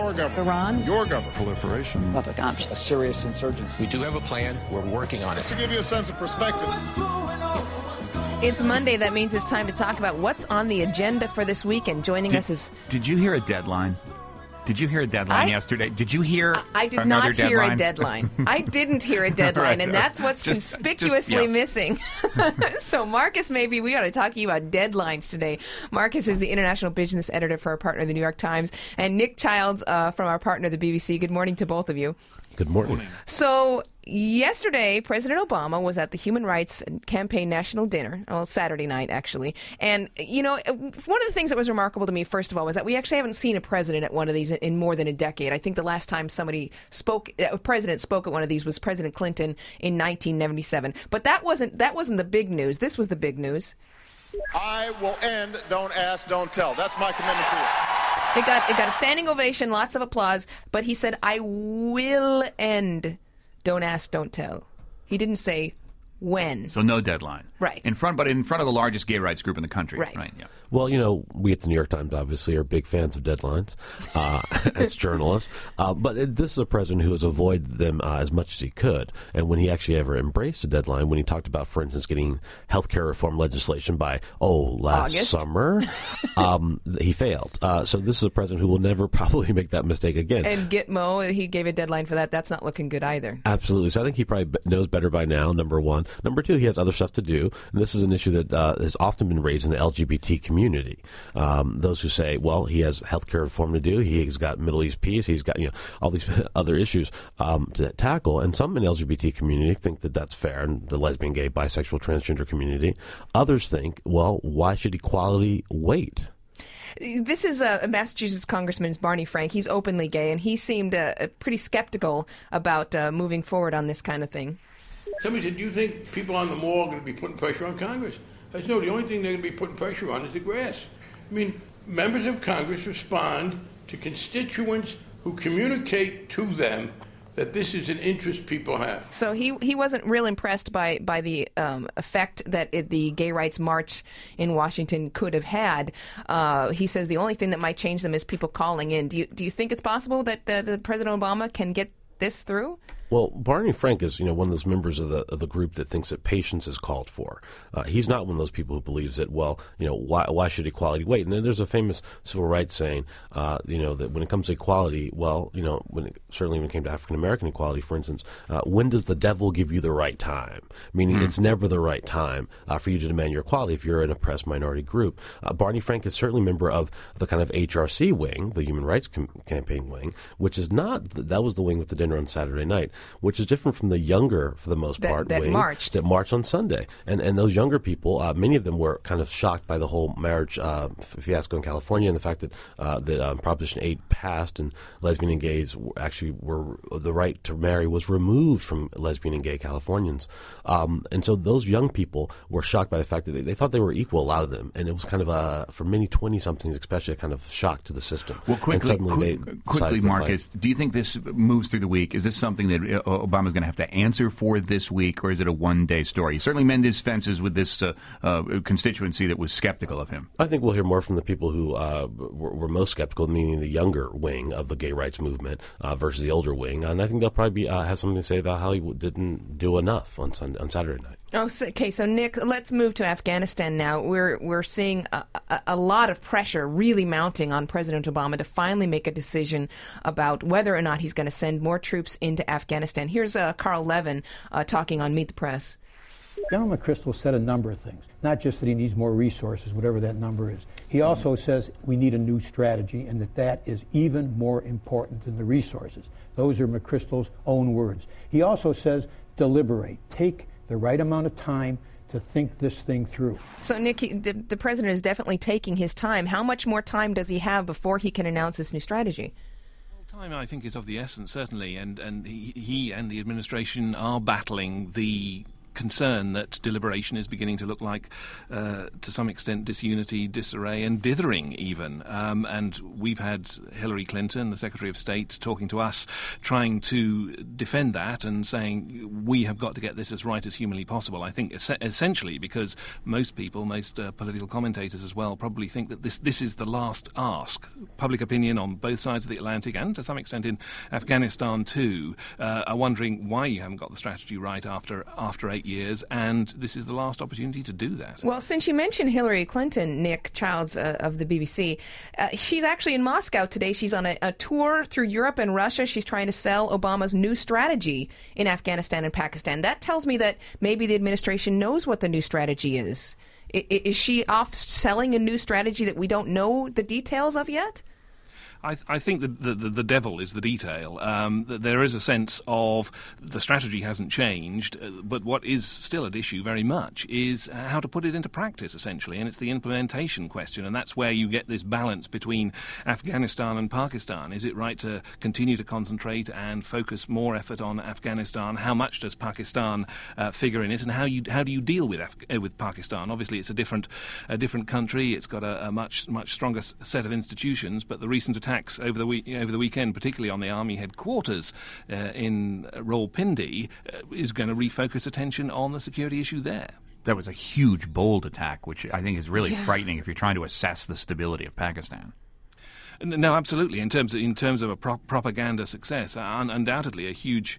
our government. Iran. Your government. Proliferation. Public option. A serious insurgency. We do have a plan. We're working on it. Just to give you a sense of perspective. It's Monday. That means it's time to talk about what's on the agenda for this week. And joining us is... Did you hear a deadline? Did you hear a deadline yesterday? Did you hear I did another not hear deadline? a deadline. I didn't hear a deadline, Right. and that's what's conspicuously missing. So, Marcus, maybe we ought to talk to you about deadlines today. Marcus is the international business editor for our partner, the New York Times, and Nick Childs from our partner, the BBC. Good morning to both of you. Good morning. So, yesterday, President Obama was at the Human Rights Campaign National Dinner, Saturday night, actually. And, you know, one of the things that was remarkable to me, first of all, was that we actually haven't seen a president at one of these in more than a decade. I think the last time a president spoke at one of these was President Clinton in 1997. But that wasn't the big news. This was the big news. I will end Don't Ask, Don't Tell. That's my commitment to you. It got a standing ovation, lots of applause, but he said, I will end Don't Ask, Don't Tell. He didn't say when. So no deadline. Right. But in front of the largest gay rights group in the country. Right. Yeah. Well, you know, we at the New York Times obviously are big fans of deadlines as journalists. But this is a president who has avoided them as much as he could. And when he actually ever embraced a deadline, when he talked about, for instance, getting health care reform legislation by, last August. summer, he failed. So this is a president who will never probably make that mistake again. And Gitmo, he gave a deadline for that. That's not looking good either. Absolutely. So I think he probably knows better by now, number one. Number two, he has other stuff to do. And this is an issue that has often been raised in the LGBT community. Those who say, well, he has healthcare reform to do. He's got Middle East peace. He's got all these other issues to tackle. And some in the LGBT community think that that's fair, and the lesbian, gay, bisexual, transgender community. Others think, well, why should equality wait? This is Massachusetts Congressman Barney Frank. He's openly gay, and he seemed pretty skeptical about moving forward on this kind of thing. Somebody said, do you think people on the mall are going to be putting pressure on Congress? I said, no, the only thing they're going to be putting pressure on is the grass. I mean, members of Congress respond to constituents who communicate to them that this is an interest people have. So he wasn't real impressed by the effect that the gay rights march in Washington could have had. He says the only thing that might change them is people calling in. Do you think it's possible that the President Obama can get this through? Well, Barney Frank is, one of those members of the group that thinks that patience is called for. He's not one of those people who believes that, why should equality wait? And then there's a famous civil rights saying, that when it comes to equality, certainly when it came to African American equality, for instance, when does the devil give you the right time? Meaning it's never the right time for you to demand your equality if you're an oppressed minority group. Barney Frank is certainly a member of the kind of HRC wing, the Human Rights Campaign wing, which is not, that was the wing with the dinner on Saturday night, which is different from the younger, for the most part, wing that marched on Sunday. And those younger people, many of them were kind of shocked by the whole marriage fiasco in California and the fact that Proposition 8 passed and lesbian and gays actually the right to marry was removed from lesbian and gay Californians. And so those young people were shocked by the fact that they thought they were equal, a lot of them. And it was kind of, for many 20-somethings especially, a kind of shock to the system. Well, quickly, Marcus, do you think this moves through the week? Is this something that Obama's going to have to answer for this week, or is it a one-day story? He certainly mended his fences with this constituency that was skeptical of him. I think we'll hear more from the people who were most skeptical, meaning the younger wing of the gay rights movement versus the older wing. And I think they'll probably have something to say about how he didn't do enough on Saturday night. Okay, so Nick, let's move to Afghanistan now. We're seeing a lot of pressure really mounting on President Obama to finally make a decision about whether or not he's going to send more troops into Afghanistan. Here's Carl Levin talking on Meet the Press. General McChrystal said a number of things, not just that he needs more resources, whatever that number is. He also says we need a new strategy and that is even more important than the resources. Those are McChrystal's own words. He also says deliberate, take the right amount of time to think this thing through. So, Nick, the president is definitely taking his time. How much more time does he have before he can announce this new strategy? Well, time, I think, is of the essence, certainly, and he and the administration are battling the concern that deliberation is beginning to look like, to some extent, disunity, disarray, and dithering even. And we've had Hillary Clinton, the Secretary of State, talking to us, trying to defend that and saying we have got to get this as right as humanly possible. I think essentially because most people, most political commentators as well, probably think that this is the last ask. Public opinion on both sides of the Atlantic, and to some extent in Afghanistan too, are wondering why you haven't got the strategy right after 8 years, and this is the last opportunity to do that. Well, since you mentioned Hillary Clinton, Nick Childs of the BBC, she's actually in Moscow today. She's on a tour through Europe and Russia. She's trying to sell Obama's new strategy in Afghanistan and Pakistan. That tells me that maybe the administration knows what the new strategy is. Is she off selling a new strategy that we don't know the details of yet? I think the devil is the detail. There is a sense of the strategy hasn't changed, but what is still at issue very much is how to put it into practice, essentially, and it's the implementation question, and that's where you get this balance between Afghanistan and Pakistan. Is it right to continue to concentrate and focus more effort on Afghanistan? How much does Pakistan figure in it, and how do you deal with Pakistan? Obviously, it's a different country. It's got a much stronger set of institutions, but the recent attacks over the weekend, particularly on the army headquarters in Rawalpindi, is going to refocus attention on the security issue there. That was a huge, bold attack, which I think is really frightening if you're trying to assess the stability of Pakistan. No, absolutely. In terms of a propaganda success, undoubtedly a huge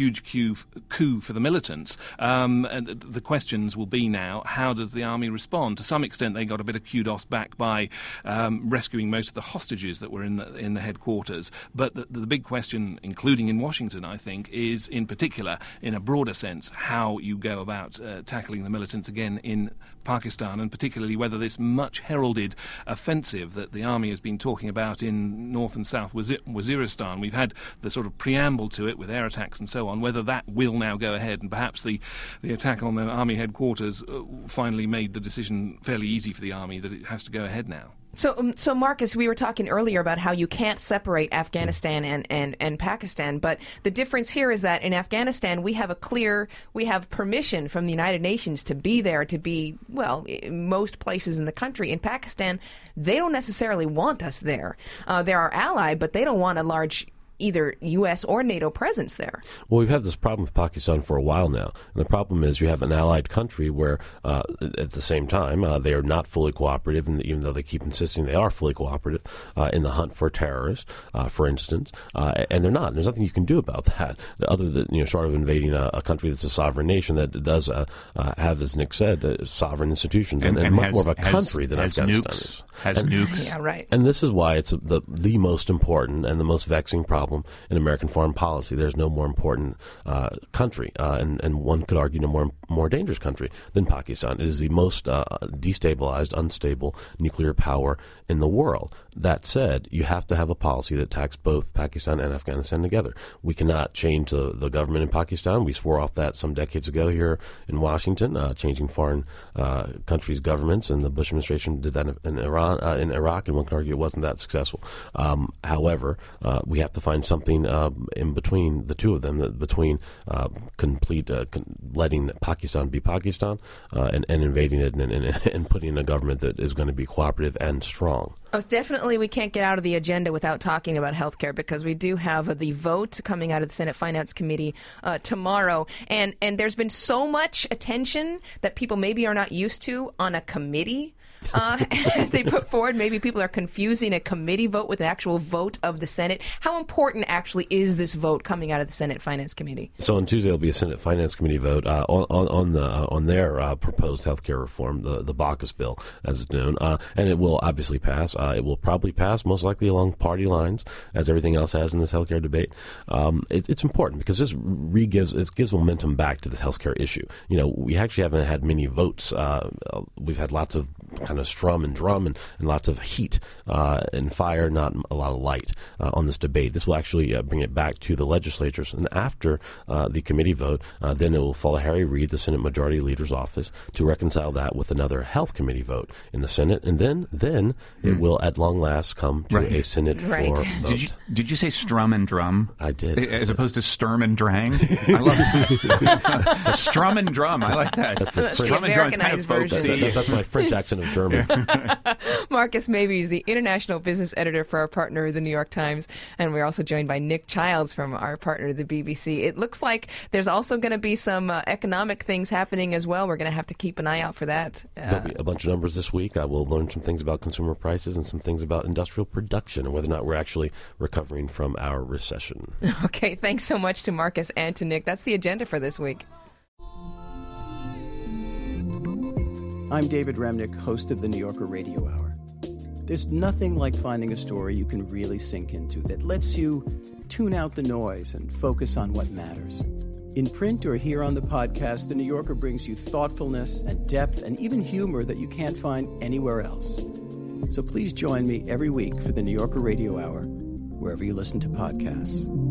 coup for the militants. And the questions will be now: how does the army respond? To some extent, they got a bit of kudos back by rescuing most of the hostages that were in the headquarters. But the big question, including in Washington, I think, is in particular, in a broader sense, how you go about tackling the militants again in Pakistan, and particularly whether this much heralded offensive that the army has been talking about in North and South Waziristan, we've had the sort of preamble to it with air attacks and so on, whether that will now go ahead, and perhaps the attack on the army headquarters finally made the decision fairly easy for the army that it has to go ahead now. So Marcus, we were talking earlier about how you can't separate Afghanistan and Pakistan, but the difference here is that in Afghanistan we have permission from the United Nations to be there, to be, well, in most places in the country. In Pakistan, they don't necessarily want us there. They're our ally, but they don't want a large either U.S. or NATO presence there. Well, we've had this problem with Pakistan for a while now. And the problem is you have an allied country where, at the same time, they are not fully cooperative, and even though they keep insisting they are fully cooperative in the hunt for terrorists, for instance, and they're not. And there's nothing you can do about that, other than, short of invading a country that's a sovereign nation that does have, as Nick said, sovereign institutions, and much more of a country than Afghanistan is. Has nukes. Yeah, right. And this is why it's the most important and the most vexing problem in American foreign policy. There's no more important country, and one could argue no more dangerous country than Pakistan. It is the most destabilized, unstable nuclear power in the world. That said, you have to have a policy that attacks both Pakistan and Afghanistan together. We cannot change the government in Pakistan. We swore off that some decades ago here in Washington, changing foreign countries' governments, and the Bush administration did that in Iraq, and one could argue it wasn't that successful. However, we have to find something in between the two of them, between letting Pakistan be Pakistan and invading it and putting in a government that is going to be cooperative and strong. Oh, definitely we can't get out of the agenda without talking about health care, because we do have the vote coming out of the Senate Finance Committee tomorrow. And there's been so much attention that people maybe are not used to on a committee. As they put forward, maybe people are confusing a committee vote with an actual vote of the Senate. How important actually is this vote coming out of the Senate Finance Committee? So on Tuesday there'll be a Senate Finance Committee vote on their proposed health care reform, the Baucus bill, as it's known, and it will obviously pass. It will probably pass, most likely along party lines, as everything else has in this health care debate. It's important because this gives momentum back to this health care issue. We actually haven't had many votes. We've had lots of kind of strum and drum and lots of heat and fire, not a lot of light on this debate. This will actually bring it back to the legislatures. And after the committee vote, then it will fall to Harry Reid, the Senate Majority Leader's office, to reconcile that with another Health Committee vote in the Senate. And then it will at long last come to a Senate floor vote. Did you say strum and drum? I did. As opposed to Sturm and Drang? I love that. Strum and drum. I like that. That's the Strum and drum is kind of folksy. That's my French accent of German. Marcus Mabey is the international business editor for our partner, the New York Times, and we're also joined by Nick Childs from our partner, the BBC. It looks like there's also going to be some economic things happening as well. We're going to have to keep an eye out for that. There'll be a bunch of numbers this week. I will learn some things about consumer prices and some things about industrial production and whether or not we're actually recovering from our recession. Okay, thanks so much to Marcus and to Nick. That's the agenda for this week. I'm David Remnick, host of the New Yorker Radio Hour. There's nothing like finding a story you can really sink into that lets you tune out the noise and focus on what matters. In print or here on the podcast, The New Yorker brings you thoughtfulness and depth and even humor that you can't find anywhere else. So please join me every week for the New Yorker Radio Hour, wherever you listen to podcasts.